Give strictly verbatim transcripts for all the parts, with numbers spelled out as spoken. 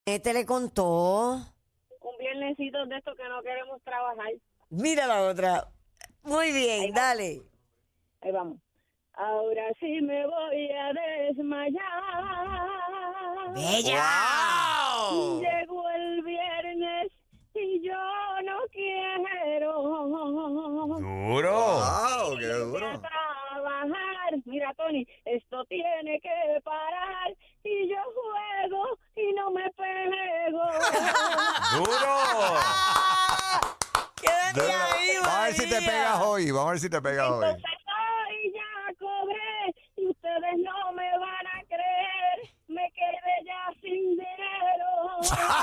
Este le contó. Un viernesito de estos que no queremos trabajar. Mira la otra. Muy bien, Ahí dale. Ahí vamos. Ahora sí me voy a desmayar. ¡Bella! ¡Wow! Llegó el viernes y yo no quiero. Duro. ¡Wow! ¡Qué Voy a duro! trabajar. Mira, Tony, esto tiene que parar. Y yo juego y no me pego. Duro. Quédate ahí, Vamos a ver si te María. pegas hoy. Vamos a ver si te pegas hoy. Entonces hoy ya cobré y ustedes no me van a creer. Me quedé ya sin dinero.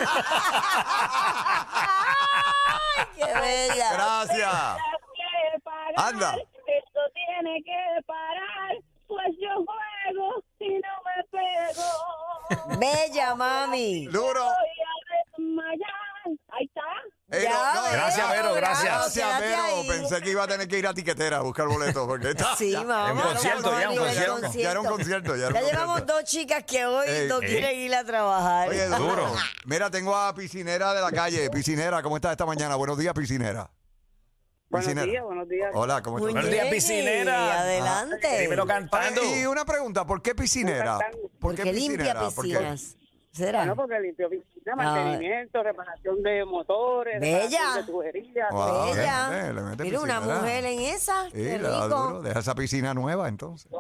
¡Ay, qué bella! Gracias. Que pagar, Anda. esto tiene que parar. Pues yo juego y no me pego. Bella, mami. Duro. Voy a desmayar. Ahí está. Eh, Ya, no, no, Gracias, Vero, gracias. Gracias, Quédate Vero. ahí. Pensé que iba a tener que ir a tiquetera a buscar boletos. Porque está, Sí, ya, mamá. un concierto, ya, un vamos a ir al concierto. Ya era un concierto. Ya, era un Ya concierto. llevamos dos chicas que hoy Ey, no ey. quieren ir a trabajar. Oye, duro. Duro. Mira, tengo a Piscinera de la calle. Piscinera, ¿cómo estás esta mañana? Buenos días, Piscinera. Buenos Piscinera. días, buenos días. Hola, ¿cómo estás? Buenos días, Muñequi, piscinera. Adelante. Dímelo cantando. Oye, y una pregunta, ¿por qué piscinera? Cantando. ¿Por qué Porque limpia piscinera? ¿Por qué? piscinas. ¿Será? Bueno, porque limpio piscina, Ah. mantenimiento, reparación de motores, Bella. reparación de tuberías. Wow. Bella. le mete, le mete Mira, una piscinera. mujer en esa. Sí, Qué le da rico. duro. Deja esa piscina nueva, entonces.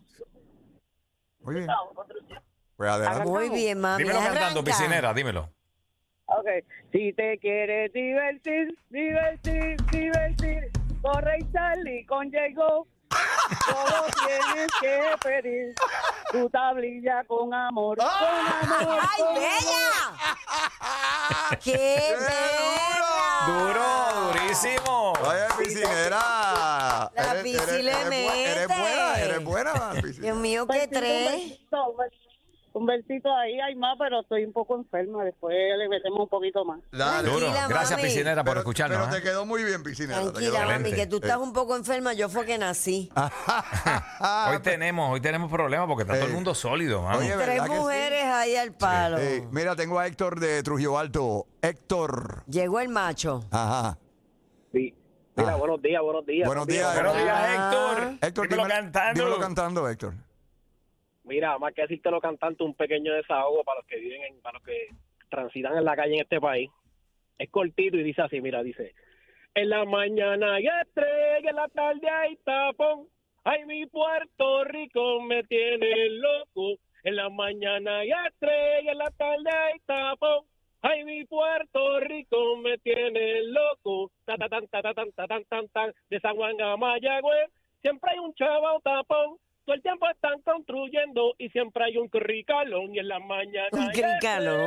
Muy bien. Pues adelante. Muy bien, mami. Dímelo cantando, Arranca. piscinera, dímelo. Ok, si te quieres divertir, divertir, divertir, corre y sal y con Llegó. Solo tienes que pedir tu tablilla con amor, con amor, ¡Ay, con bella! ¡Qué bella! Duro, durísimo. Oye, piscinera. La Eres- Pisci eres- le eres bu- mete. Eres buena, eres buena, piscinera. Dios mío, amor. qué tres. Un versito, un versito, un versito ahí, hay más, pero estoy un poco enferma. Después le metemos un poquito más. Dale. Duro. Tranquila, Gracias, mami. piscinera, por Pero, escucharnos. pero te ¿eh? quedó muy bien, piscinera. te Tranquila, quedó mami, excelente. que tú estás un poco enferma. Yo fue que nací. Hoy tenemos, hoy tenemos problemas porque está todo el Ey. mundo sólido, mano. Oye, Tres ¿verdad que sí? mujeres ahí al palo. Ey, mira, tengo a Héctor de Trujillo Alto. Héctor. Llegó el macho. Ajá. Sí. Mira, Ah. buenos días, buenos días. Buenos días. Buenos días, Ah. Héctor. Héctor, dímelo dímelo- cantando. dímelo cantando, Héctor. Mira, más que decírtelo cantando, un pequeño desahogo para los que viven, en, para los que transitan en la calle en este país. Es cortito y dice así, mira, dice: en la mañana hay estrella, en la tarde hay tapón. Ay, mi Puerto Rico me tiene loco. En la mañana hay estrella, en la tarde hay tapón. Ay, mi Puerto Rico me tiene loco. Ta ta tan ta ta tan ta tan tan tan de San Juan a Mayagüez. Siempre hay un chavo tapón. Todo el tiempo están construyendo y siempre hay un cricalón y en la mañana Un hay cricalón.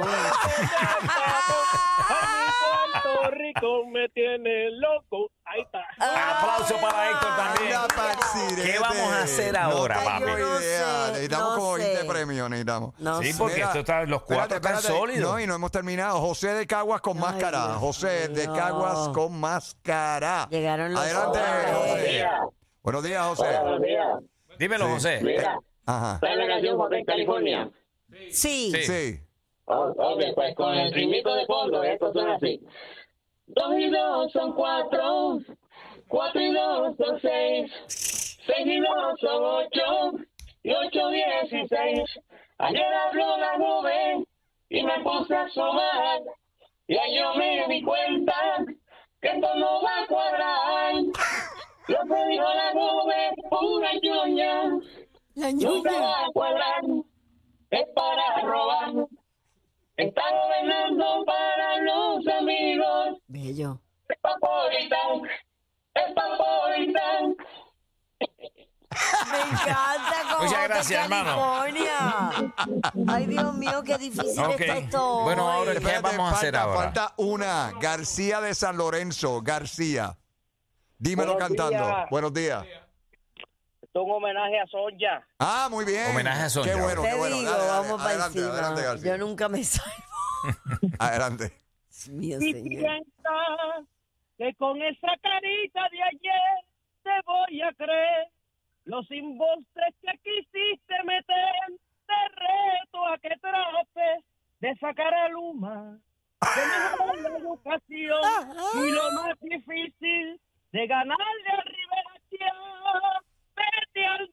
Ay, mi Puerto Rico me tiene loco. Ahí está. Aplauso para Héctor también. Anda pa'l sirete. ¿Qué vamos a hacer No ahora, tengo papi? Yo no idea. sé, Necesitamos no como veinte sé. premios, necesitamos. No Sí, sé. porque Mira, esto está, los cuatro espérate, están espérate. sólidos. No, y no hemos terminado. José de Caguas con Ay, máscara. Dios José de mío. Caguas con máscara. Llegaron los Adelante, hombres. José. Buenos días, José. Buenos días. Dímelo, Sí. José. Mira, Ajá. ¿sabes la canción Hotel California? Sí. Sí. Sí. Oh, ok, pues con el ritmito de fondo, esto suena así. Dos y dos son cuatro, cuatro y dos son seis, seis y dos son ocho, y ocho dieciséis. Ayer habló la nube y me puse a asomar, y ahí yo me di cuenta que esto no va a cuadrar. Lo que dijo la nube, pura ñoña, La nunca ñoña. va a cuadrar, es para robar. Está gobernando para los amigos. Bello. Es Papolitan, es Papolitan. Me encanta como Muchas gracias, hermano. California. Ay, Dios mío, qué difícil Ok. está esto. Bueno, hoy. ahora ¿qué Espérate, vamos a hacer falta, ahora? Falta una. García de San Lorenzo. García. Dímelo Buenos cantando. días. Buenos días. Esto es un homenaje a Sonja. Ah, muy bien. Homenaje a Sonja. Qué bueno, Te qué bueno. digo, Dale, dale, vamos para adelante, encima. adelante, García. Yo nunca me salvo. Adelante. Dios mío, Y señor. piensa que con esa carita de ayer te voy a creer los embustes que quisiste meter. Te reto a que trates de sacar a Luma, de mejorar la educación y lo más difícil de ganarle a Rivera Chá. Vete al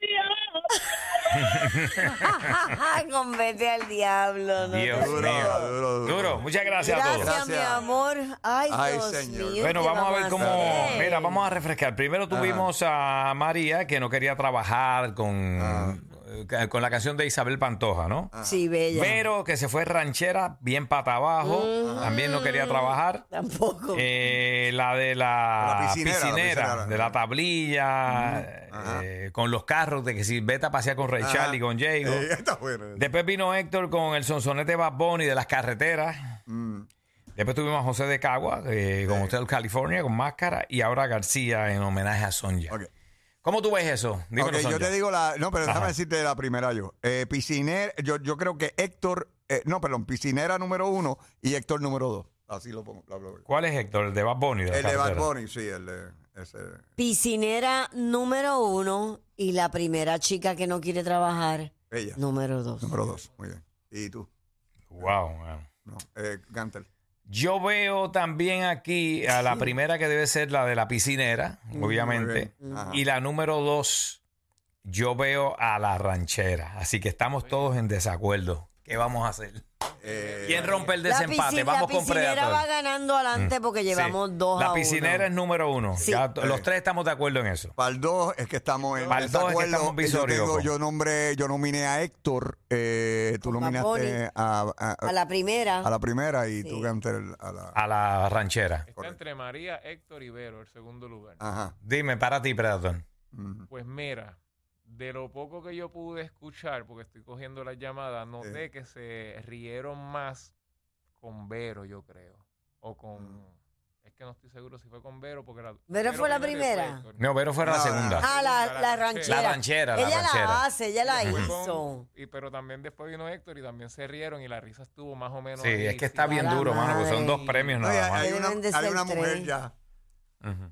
diablo. Con vete al diablo. No Dios te mío. creo. Duro, duro, duro. Duro, muchas gracias, Gracias, a todos. mi Gracias. amor. Ay, Ay, Dios señor. mío. Bueno, ¿qué vamos a ver cómo. hacer? Mira, vamos a refrescar. Primero tuvimos a María, que no quería trabajar con, Ah. eh, con la canción de Isabel Pantoja, ¿no? Sí, bella. Pero que se fue ranchera, bien pata abajo. También no quería trabajar. Tampoco. Eh, la de la, La piscinera, piscinera, la piscinera. de la tablilla, eh, con los carros, de que si vete a pasear con Ray Ajá. Charlie, con Jago. Eh, está bueno. Después vino Héctor con el sonsonete Bad Bunny de las carreteras. Mm. Después tuvimos a José de Cagua eh, con Hotel California, con máscara. Y ahora García en homenaje a Sonja. Ok. ¿Cómo tú ves eso? Dímelo, Ok, yo Sonja. te digo la. No, pero déjame Ajá. decirte la primera yo. Eh, piscinera, yo, yo creo que Héctor. eh, no, perdón, piscinera número uno y Héctor número dos. Así lo pongo. Lo hablo. ¿Cuál es Héctor? ¿El de Bad Bunny? El de Bad carretera? Bunny, sí, el de. Ese. Piscinera número uno y la primera chica que no quiere trabajar, Ella. número dos. Número dos. Muy bien. ¿Y tú? Wow, man. No. Eh, Gantel. Yo veo también aquí a la primera que debe ser la de la piscinera, obviamente. Muy bien. Ajá. Y la número dos, yo veo a la ranchera. Así que estamos todos en desacuerdo. ¿Qué vamos a hacer? Eh, ¿Quién rompe el La, desempate? piscina, Vamos la con piscinera Predator. va ganando adelante porque llevamos Sí. dos La a uno. piscinera es número uno. Sí. Ya t- los Eh. tres estamos de acuerdo en eso. Para el dos es que estamos en Para el dos es que desacuerdo. estamos yo, visoriocos. tengo- yo nombré, yo nominé a Héctor, eh, tú Con Bad nominaste a, a, A la primera. a la primera y Sí. tú Gantel a la. A la ranchera. Está entre María, Héctor y Vero, el segundo lugar. Ajá. Dime, para ti, Predator. Mm. Pues mira, de lo poco que yo pude escuchar, porque estoy cogiendo las llamadas, noté que se rieron más con Vero, yo creo. O con... Es que no estoy seguro si fue con Vero, porque la... ¿Vero fue la primero y primera? después Héctor. No, pero fuera la No, segunda. Ah, la, la ranchera. La ranchera, la Ella ranchera. la hace, ella la Fue con- hizo. y, pero también después vino Héctor y también se rieron y la risa estuvo más o menos... Sí, ahí, es que está sí. bien A la duro, mano, porque son madre. dos premios No, y nada más. hay, una, Deben de hay ser una mujer tres. ya. Ujú.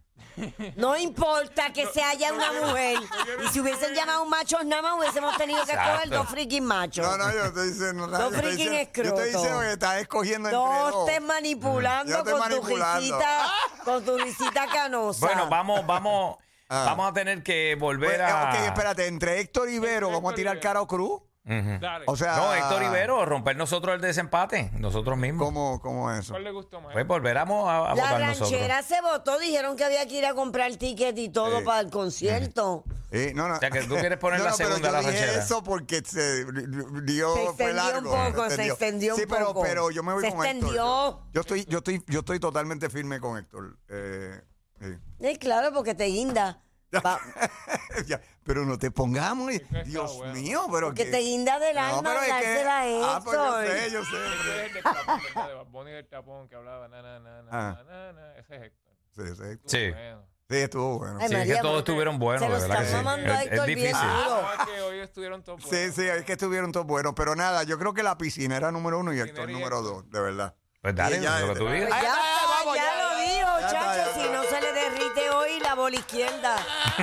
No importa que se haya una mujer. Y si hubiesen llamado machos nada más, hubiésemos tenido que Exacto. escoger dos freaking machos. No, no, yo estoy diciendo nada. Dos yo estoy freaking diciendo- Yo estoy escrotos. diciendo que estás escogiendo entre No dos. estés manipulando Yo estoy con manipulando. tu risita, con tu risita canosa. Bueno, vamos, vamos, Ah. vamos a tener que Pues, volver eh, a. ok, espérate, entre Héctor y Vero, Entre vamos a Héctor y tirar Vero. cara o cruz. Ujú. Dale. O sea. No, Héctor Ibero, romper nosotros el desempate, nosotros mismos. ¿Cómo, cómo es eso? ¿Cuál le gustó más? Pues volveremos a, a la votar nosotros. ranchera se votó, dijeron que había que ir a comprar ticket y todo Sí. para el concierto. Eh, no, no. O sea, que tú quieres poner No, la no, pero segunda, yo la dije ranchera. eso porque se dio, Se fue extendió largo. un poco, se extendió sí, un pero, poco. pero yo me voy Se con Héctor. extendió. Yo, yo estoy, yo estoy, yo estoy totalmente firme con Héctor. Eh, sí. Sí, claro, porque te guinda. Va- Ya, pero no te pongamos. está Dios bueno. mío, pero que te guinda del No, alma pero es que- dársela a Ah, pues yo Héctor. sé, yo sé. Ese es el del tapón, ¿verdad? De Bad Bunny del tapón que hablaba na na na na Ah. na na. Ese es Héctor. Sí, sí, Estuvo Sí. bueno. sí, estuvo bueno. Ay, Sí, es María, que todos porque estuvieron buenos, se lo de verdad que están sí. mamando a Es, es Héctor bien difícil. duro. No, es que hoy estuvieron todos Sí, buenos. sí, es que estuvieron todos buenos. Pero nada, yo creo que la piscinera número uno y Héctor Piscinera y número Héctor. dos, de verdad. Pues dale, Y ya, lo que tú este- digas. Pues ya Ahí está, está, vamos, ya, ya, lo ya. dijo, Ya está, chacho. ya Si está. no se le derrite hoy la bola izquierda.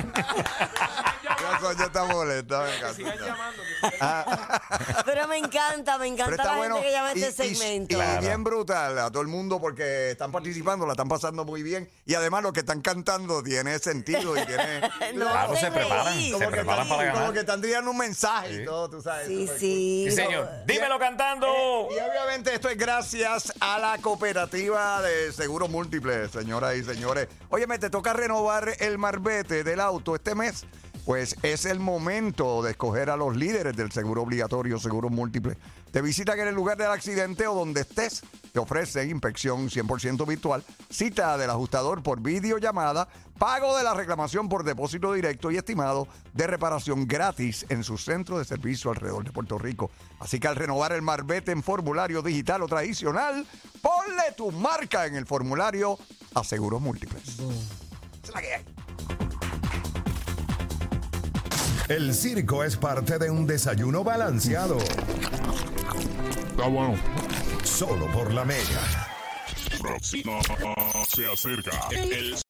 Ya, ya está molesta, me Que encanta. sigan ya. llamando. que- Pero me encanta, me Pero encanta está la bueno gente que llama a y, este y- segmento. y Claro. bien brutal a todo el mundo porque están participando, la están pasando muy bien y además lo que están cantando tiene sentido y tiene No Claro, te se preparan, reís. se como, que preparan están, para como ganar. que están tirando un mensaje Sí. y todo, tú sabes. Sí, súper sí. Sí, señor. Dímelo cantando. cool. Y obviamente esto es gracias a la cooperativa de seguros múltiples, señoras y señores. Óyeme, te toca renovar el marbete del auto este mes. Pues es el momento de escoger a los líderes del seguro obligatorio, seguros múltiples. Te visitan en el lugar del accidente o donde estés. Te ofrecen inspección cien por ciento virtual, cita del ajustador por videollamada, pago de la reclamación por depósito directo y estimado de reparación gratis en su centro de servicio alrededor de Puerto Rico. Así que al renovar el marbete en formulario digital o tradicional, ponle tu marca en el formulario a seguros múltiples. Esa es la que hay. El circo es parte de un desayuno balanceado. Está bueno. Solo por la Mega. Próxima se acerca. El